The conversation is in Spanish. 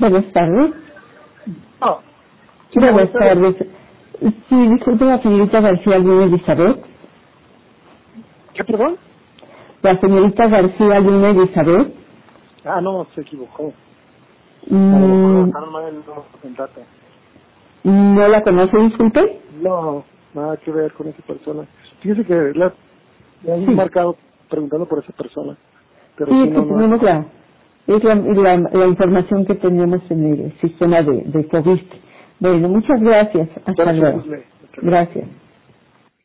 Buenas tardes. Ah, sí, Buenas tardes. Sí, disculpe la señorita García Luna Elizabeth. ¿Qué, perdón? La señorita García Luna Elizabeth. Ah, no, se equivocó. A lo mejor están mal en data. ¿No la conoce, disculpe? No, nada que ver con esa persona. Fíjese que le han Sí. marcado preguntando por esa persona. Pero Sí, si es que no, no. tenemos la información que tenemos en el sistema de COVID. Bueno, muchas gracias. Hasta Para luego. servirle. Gracias.